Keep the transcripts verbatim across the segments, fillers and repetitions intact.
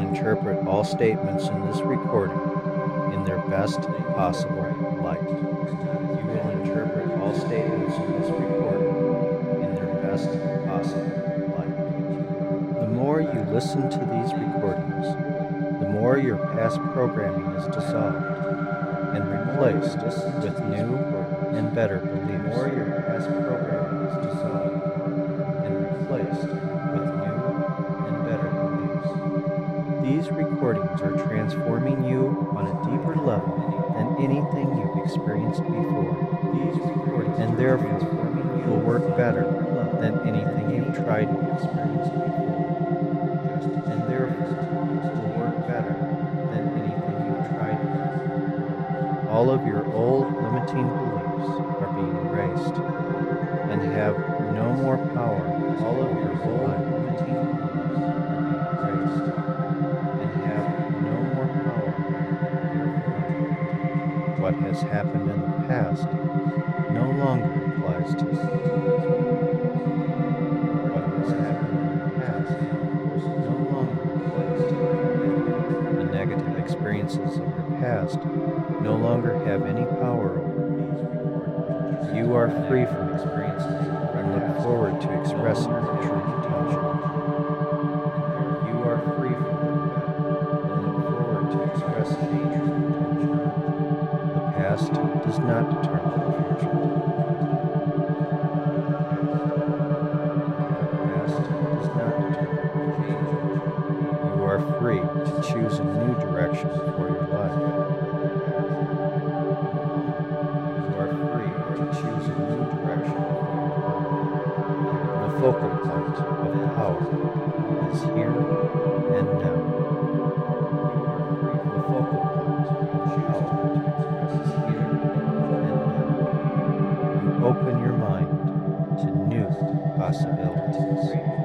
interpret all statements in this recording in their best possible light. You will interpret all statements in this recording in their best possible light. The more you listen to these recordings, the more your past programming is dissolved and replaced with new and better beliefs. The more your past programming is dissolved and replaced with new and better beliefs. These recordings are transforming you on a deeper level than anything you've experienced before. These recordings and therefore will work better than anything you've tried to experience before. And therefore will work better than anything you've tried before. All of your old limiting beliefs are being erased and have no more power. All of your old limiting beliefs are being erased and have no more power. What has happened in the past no longer applies to you. What has happened in the past no longer applies to you. The negative experiences of your past no longer have any power over you. You are free from experiences and look forward to expressing your true potential. You are free from them and look forward to expressing your true potential. The past does not determine the future. The past does not determine the future. You are free to choose a new direction for your life. You are free to choose a new direction for your life. The focal point of power is here and now. The focal point of power is here and now. You open your mind to new possibilities.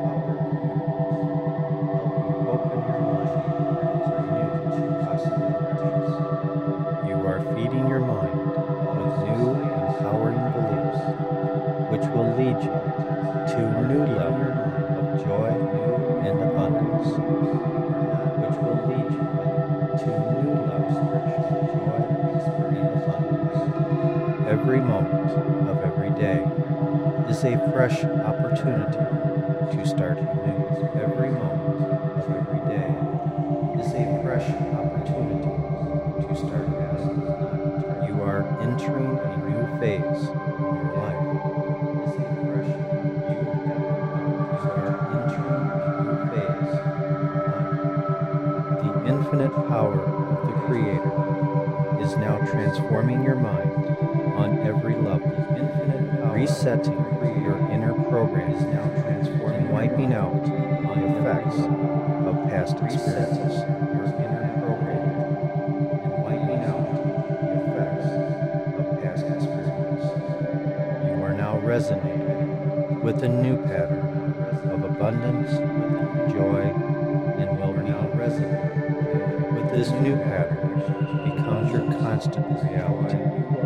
You open your mind to new possibilities. You are feeding your mind with new empowering beliefs, which will lead you to a new level of joy and abundance, which will lead you to a new level of joy and abundance. Every moment of every day is a fresh opportunity to start anew. Every moment of every day is a fresh opportunity to start anew. You are entering a new phase of your life. Is a fresh you are entering a new phase of your life. The infinite power of the Creator is now transforming your mind on every level. The infinite power resetting your inner program is now transforming, wiping out the effects of past experiences. Your inner program and wiping out the effects of past experiences. You are now resonating with a new pattern of abundance, joy, and will now resonate with this new pattern becomes your constant reality.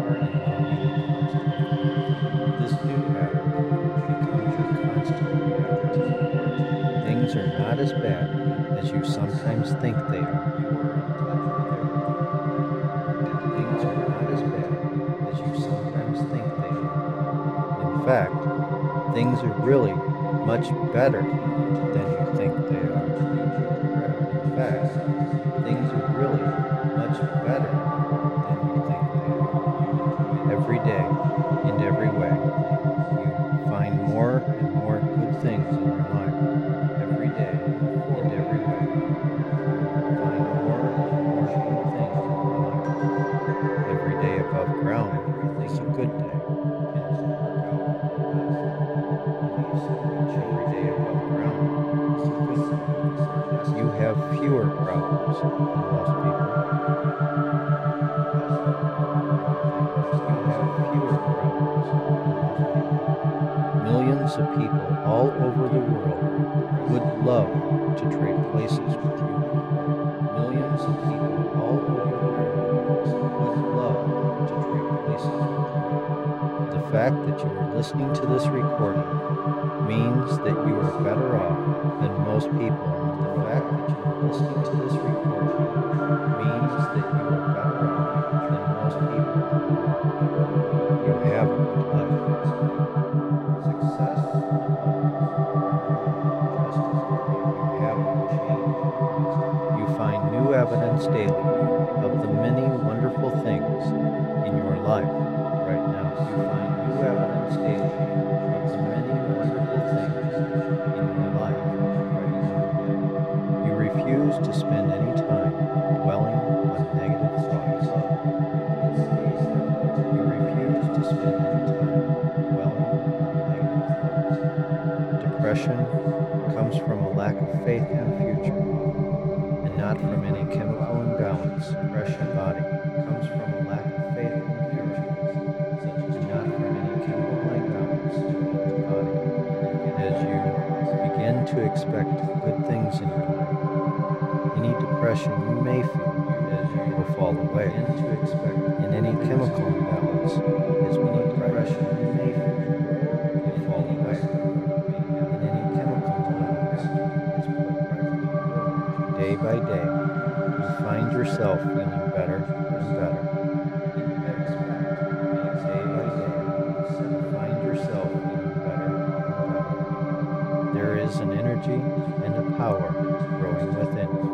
This new pattern becomes your constant reality. Things are not as bad as you sometimes think they are. Things are not as bad as you sometimes think they are. In fact, things are really much better than you think they are. In fact, things are really much better than you think they are. Every day, in every way, you find more and more good things in your life. Every day, in every way, you find more and more good things in your life. Every day above ground is a good day. Every day above ground is a good day. You have fewer problems than most people. You have fewer problems than most people. Millions of people all over the world would love to trade places with you. Millions of people all over the world would love to trade places with you. The fact that you are listening to this recording means that you are better off than most people. The fact that you are Listening to this recording means that you are better off than most people. You have a good life. Success and abundance just as you haven't changed. You find new evidence daily of the many wonderful things in your life right now. You find new evidence daily of the many wonderful things in your life right now. You refuse to spend any time dwelling on negative thoughts. You refuse to spend any time dwelling on negative thoughts. Depression comes from a lack of faith in the future, and not from any chemical imbalance. Depression body comes from a lack of faith in the future, and not from any chemical imbalance in the body. As you begin to expect good things in your life, any depression you may feel will fall away. To expect in any chemical imbalance is any depression you may feel will fall away. In any chemical imbalance is put right. Day by day, you find yourself feeling better and better. Day by day, you find yourself feeling better and better. There is an energy and a power growing within you.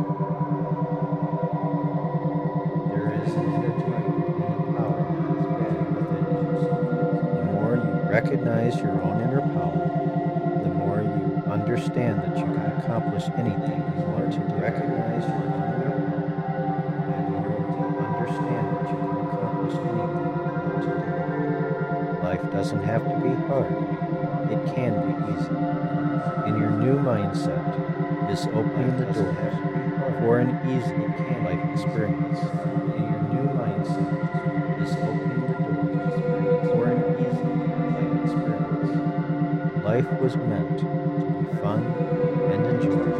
There is an energy and a power growing within you. The more you recognize your own inner power, the more you understand that you can accomplish anything you want to recognize your own inner power. The more you understand that you can accomplish anything you want to do. Life doesn't have to be hard. It can be easy. In your new mindset is opening the doors for an easy life experience. In your new mindset is opening the doors for an easy life experience. Life was meant to be fun and enjoyed.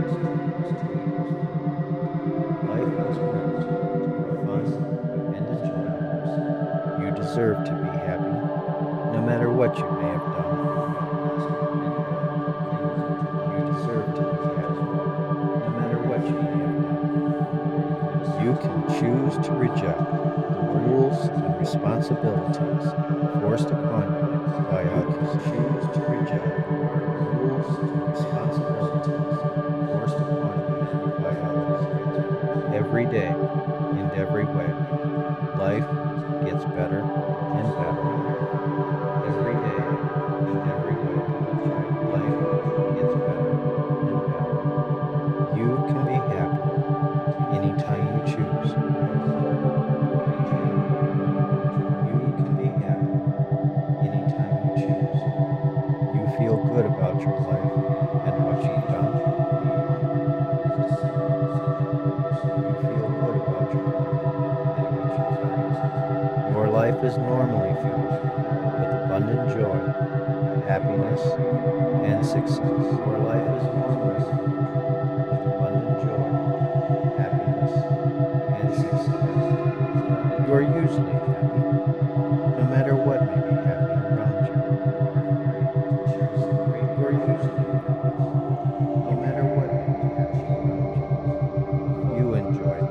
Life was meant to be fun and enjoyed. You deserve to be happy, no matter what you may have done. You deserve to be happy, no matter what you may have done. You can choose to reject the rules and responsibilities forced upon you by others. Choose to reject the rules and responsibilities forced upon you by others. Every day, in every way, life gets better and better. Every day, in every way, life gets better and better. You can be happy anytime you choose. You can be happy anytime you choose. You feel good about your life and what you've done. You feel good about your life and what you've done. Your life is normally filled with abundant joy, happiness, and success. Your life is normally filled with abundant joy, happiness, and success. You are usually happy, no matter what may be happening around you. You are usually happy, no matter what may be happening around you. You enjoy life.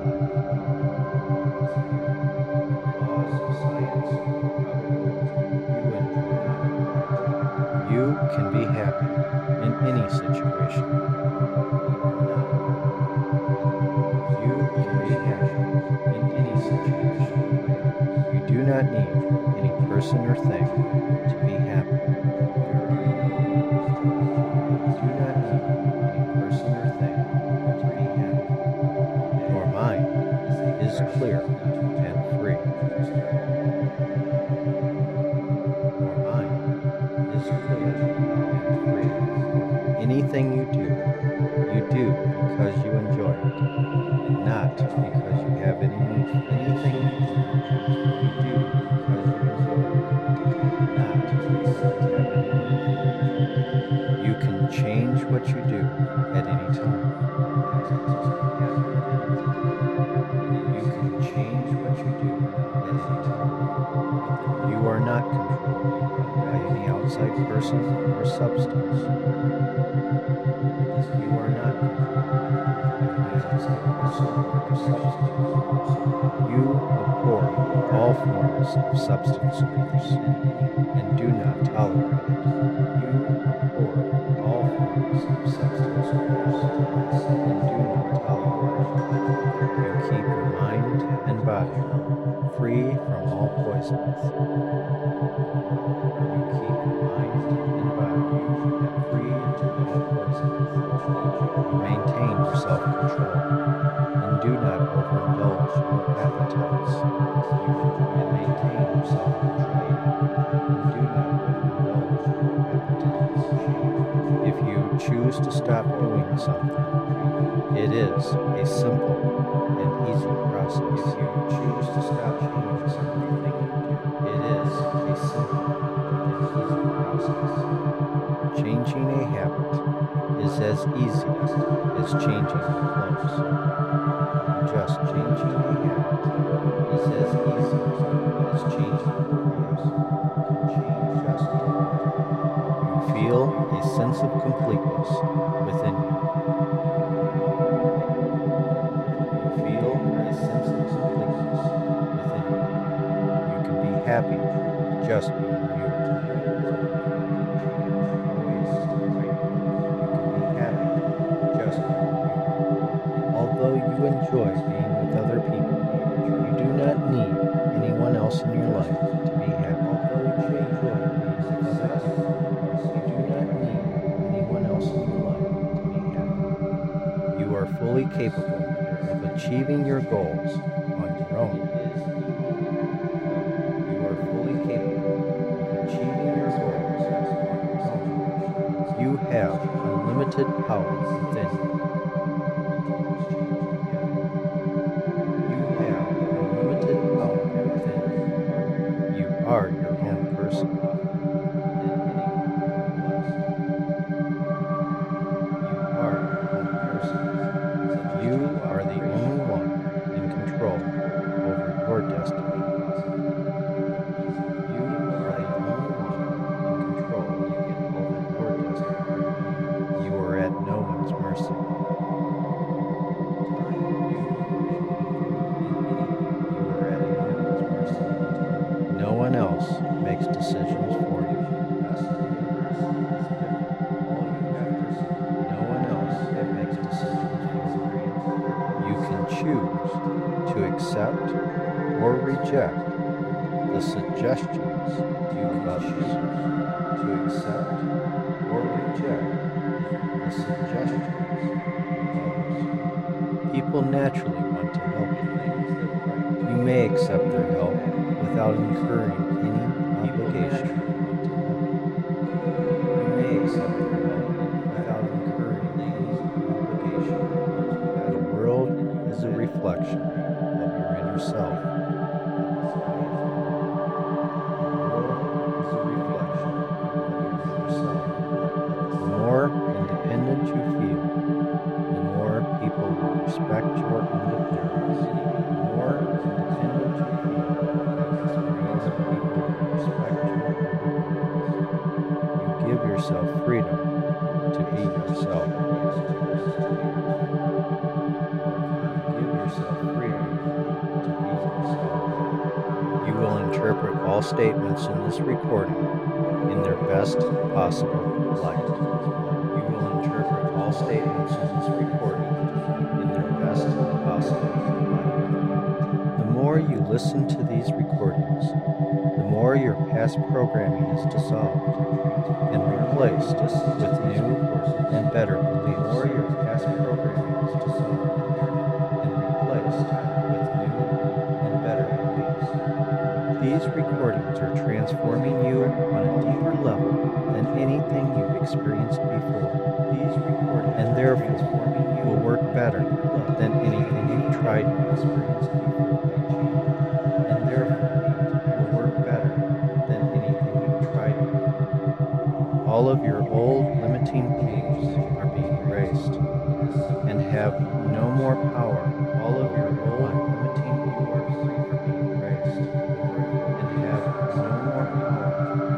Laws of science, you enjoy life. You can be happy in any situation. You can be happy in any situation. You do not need any person or thing to be happy. You do not need any person or thing to be happy. Your mind is clear and free. Your mind is clear and free. Anything you do, you do because you enjoy it, and not because you have any need for anything you do. You do because you enjoy it, not because you have any need. You can change what you do at any time. You can change what you do at any time. You are not controlled by any outside person or substance. You are not controlled by You abhor all forms of substance abuse and do not tolerate it. You abhor all forms of substance abuse and do not tolerate it. You keep your mind and body free from all poisons. You keep your mind and body free from all poisons. Maintain your self-control and do not overindulge your appetites. And maintain your self-control and do not overindulge your appetites. If you choose to stop doing something, it is a simple and easy process. If you choose to stop doing something, it is a simple and easy process. Changing a habit is as easy as changing clothes. Just changing a habit is as easy as changing clothes. Change just you feel a sense of completeness within you. You feel a sense of completeness within you. You can be happy just being you. Although you enjoy being with other people, you do not need anyone else in your life to be happy. Although you enjoy being with other people, you do not need anyone else in your life to be happy. You are fully capable of achieving your goals on your own. You are fully capable of achieving your goals on your own. You have unlimited power within you. Are your own person. You are your own person. You are the only one in control over your destiny. You are the only one in control over your destiny. You are at no one's mercy. No one else makes decisions for you. No one else makes decisions for you. You can choose to accept or reject the suggestions you give others. To accept or reject the suggestions of others. People naturally want to help you. You may accept their help without incurring any obligation. You may accept their help without incurring any obligation. The world is a reflection of your inner self. The world is a reflection of your inner self. The more independent you feel, the more people will respect your independence. The more independent you feel, you give yourself freedom to be yourself. You give yourself freedom to be yourself. You will interpret all statements in this recording in their best possible light. You will interpret all statements in this recording in their best possible light. The more you listen to these recordings, the more your past programming is dissolved and replaced with new and better beliefs. The more your past programming is dissolved and replaced with new and better beliefs. These recordings are transforming you on a deeper level than anything you've experienced before. These recordings and therefore will work better than anything you've tried to experience before. And therefore will work better than anything you've tried before. All of your old limiting beliefs are being erased and have no more power. All of your old limiting beliefs are being erased and have no more power.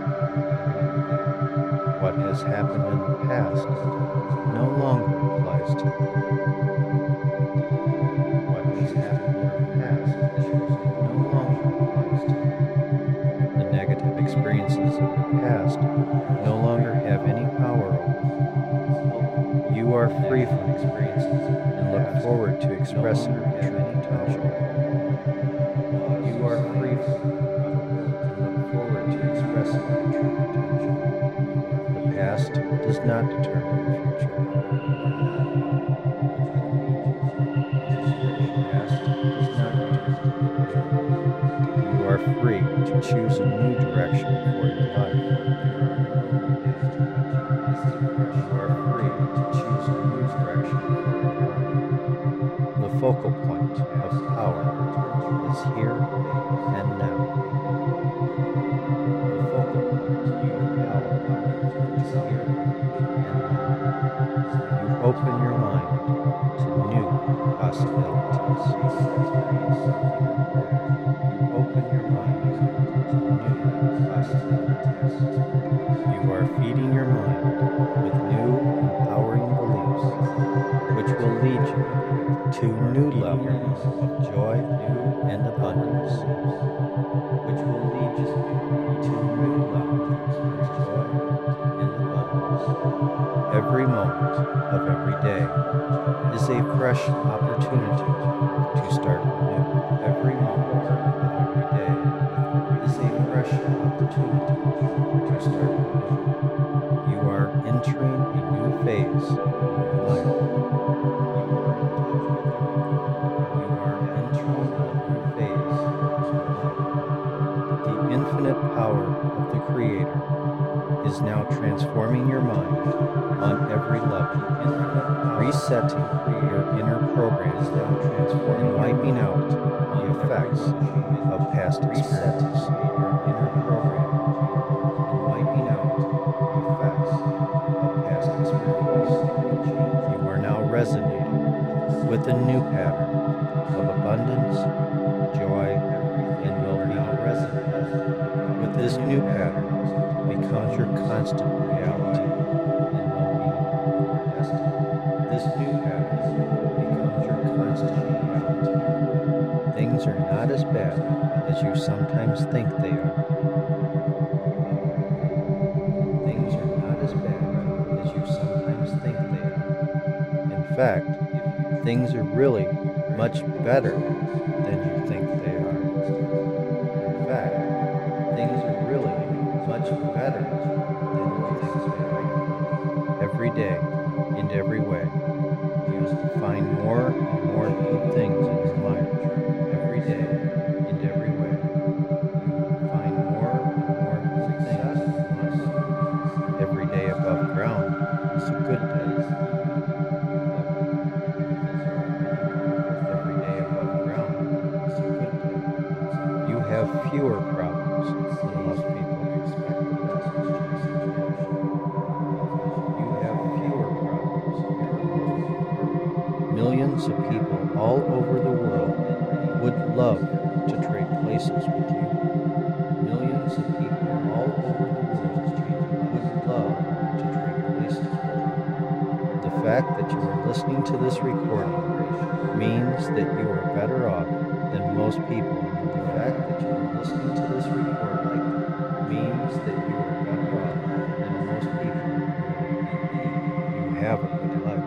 What has happened in the past no longer applies to you. free from experiences and look forward to expressing your true potential. You are free from and look forward to expressing your true potential. The past does not determine your future. The past does not determine your future. You are free to choose a new direction for your life. You are free to choose a new direction for your life. The focal point of power is here and now. The focal point of power is here and now. You open your mind to new possibilities. You open your mind to new possibilities. You are feeding your mind with new empowering beliefs, which will lead you to new levels of joy and abundance, which will lead you to new levels of joy and abundance. Every moment of every day is a fresh opportunity to start anew. Every moment of every day is a fresh opportunity to start anew. You are entering a new phase in your life. You are entering a new phase in your life. The infinite power of the Creator is now transforming your mind on every level, resetting your inner programs, now transforming, wiping out the effects of past experiences. Your inner program, wiping out the effects of past experiences. You are now resonating with a new pattern of abundance, joy, and well-being. With this new pattern becomes your constant reality and well-being. This new pattern becomes your constant reality. Things are not as bad as you sometimes think they are. Things are not as bad as you sometimes think they are. In fact, things are really much better than you think they are. In fact, things are really much better than you think they are. Every day, in every way, you find more and more good things in your life. Every day, in every way, you find more and more good things in your life. Every day above ground is a good day. Every day above ground is a good day. You have fewer problems than most people expect. You have fewer problems. Millions of people all over the world would love to trade places with you. Millions of people all over the world would love to trade places with you. The fact that you are listening to this recording means that you are better off than most people. The fact that you are listening to this recording means that you are better off than most people. You have a good life.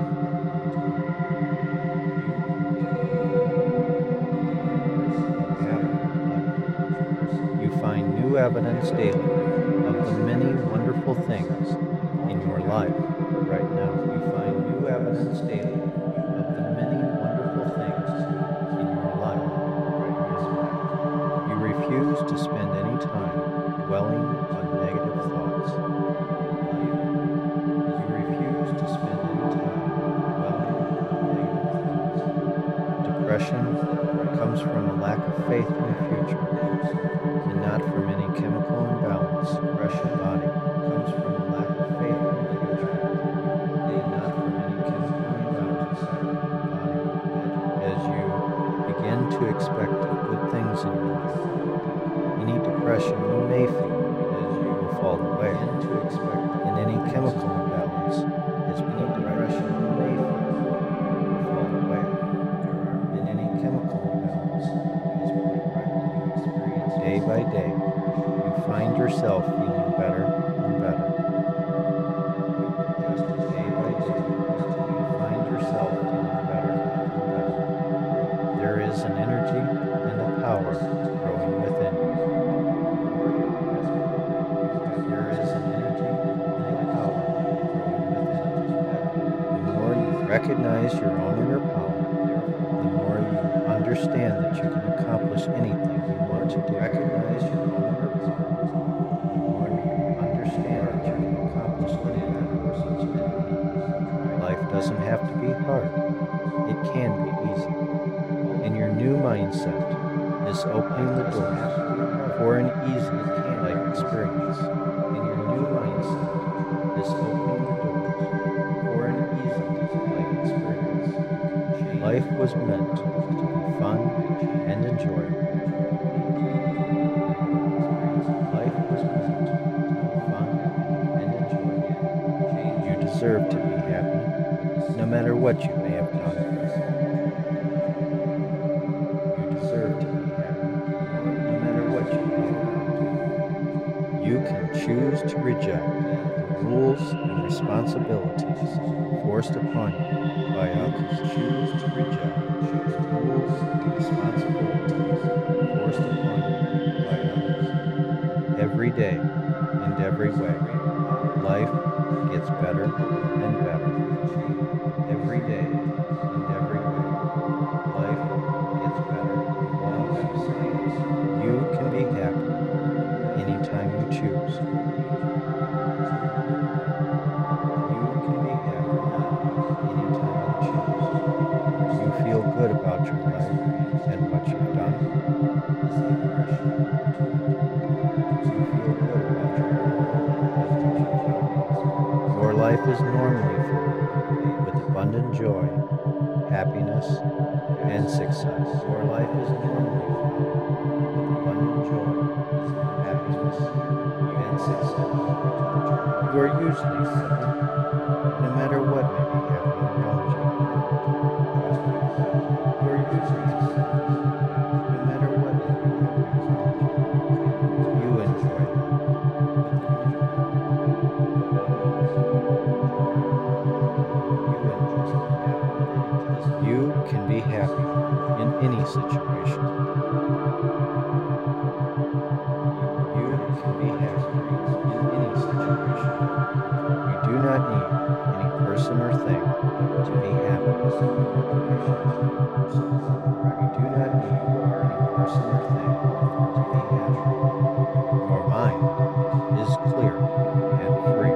You find new evidence daily of the many wonderful things in your life right now. You find new evidence daily of the many wonderful things in your life right now. You refuse to spend any time dwelling on negative thoughts. You refuse to spend any time dwelling on negative thoughts. Depression comes from a lack of faith in the future, and not from any chemical imbalance. Depression body comes from a lack of faith in the future, and not from any chemical imbalance. As you begin to expect good things in your life, any depression you may feel as you will fall away. Begin to expect in any chemical imbalance as any depression you may feel will fall away. In any chemical imbalance is put right experience. Day by day, you find yourself feeling better and better. Just day by day, you find energy and a power growing within you. There is an energy and a power growing within you. The more you recognize your own inner power, the more you understand that you can accomplish anything you want to do. Recognize your own inner power, the more you understand that you can accomplish anything you want to do. Life doesn't have to be hard. It can be easy. And your new mindset is opening the doors for an easy life experience. And your new mindset is opening the doors for an easy life experience. Life was meant to be fun and enjoyable. Life was meant to be fun and enjoyable. You deserve to be happy, no matter what you may have done. You deserve to be happy, no matter what you may have done. You can choose to reject the rules and responsibilities forced upon you by others. Choose to reject the rules and responsibilities forced upon you by others. Every day and every way, life gets better and better. Every day and every way, life gets better and better. You can be happy anytime you choose. You can be happy anytime you choose. You feel good about your life and what you've done. You feel good about your life and what you've done. Your life is normally filled with abundant joy, happiness, and success. Your life is normally filled with abundant joy, happiness, and success. You are usually happy, no matter what may be happening around you. You are usually happy, no matter what may be happening around you. You enjoy it. You can be happy in any situation. You can be happy in any situation. You do not need any person or thing to be happy. You do not need any person or thing to be happy. Your mind is clear and free.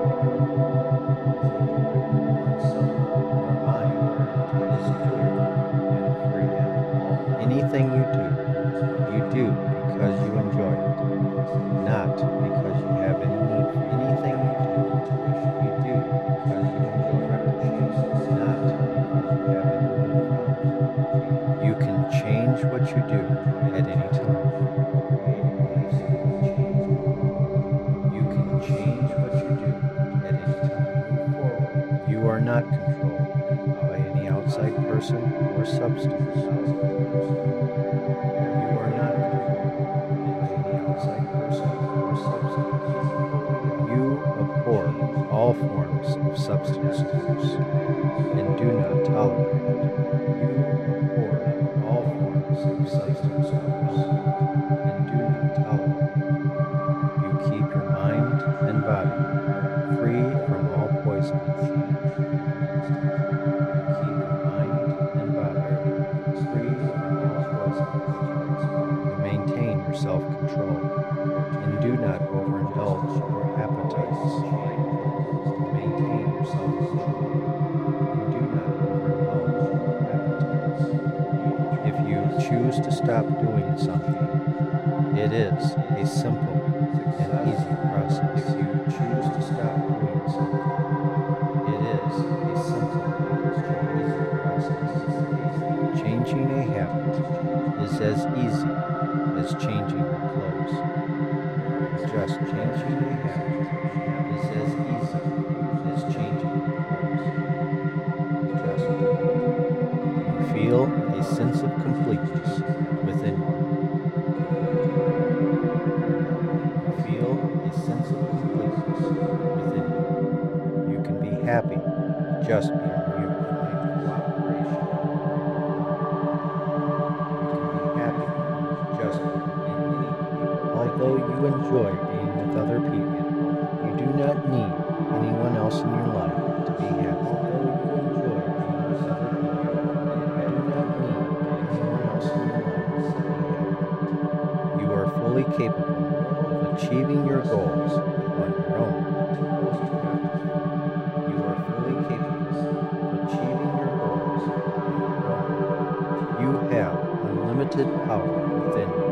Your mind is clear and free. Anything you do, you do because you enjoy it, not because you have any need for anything you do. You do because you enjoy it, not because you have any need for it. You can change what you do at any time. You can change what you do at any time. You are not controlled by any outside person or substance. You are not controlled by any outside person or substance. You abhor all forms of substance use and do not tolerate it. You abhor all forms of substance use and do not tolerate it. You keep your mind and body free from all poisons. You keep your mind and body free from all poisons. You maintain your self-control and do not overindulge your appetites. You maintain your self-control and do not overindulge your appetites. If you choose to stop doing something, it is a simple and easy process. If you choose to stop doing something, it is a simple and easy process. Changing a habit is as easy as changing your clothes. Just changing a habit is as easy as changing your clothes. Just you feel a sense of completeness within you. You feel a sense of completeness within you. You can be happy just being you. You can be enjoy being with other people, you do not need anyone else in your life to be happy. Although you enjoy being with other people, you do not need anyone else in your life to be happy. You are fully capable of achieving your goals on your own. You are fully capable of achieving your goals on your own. You have unlimited power within you.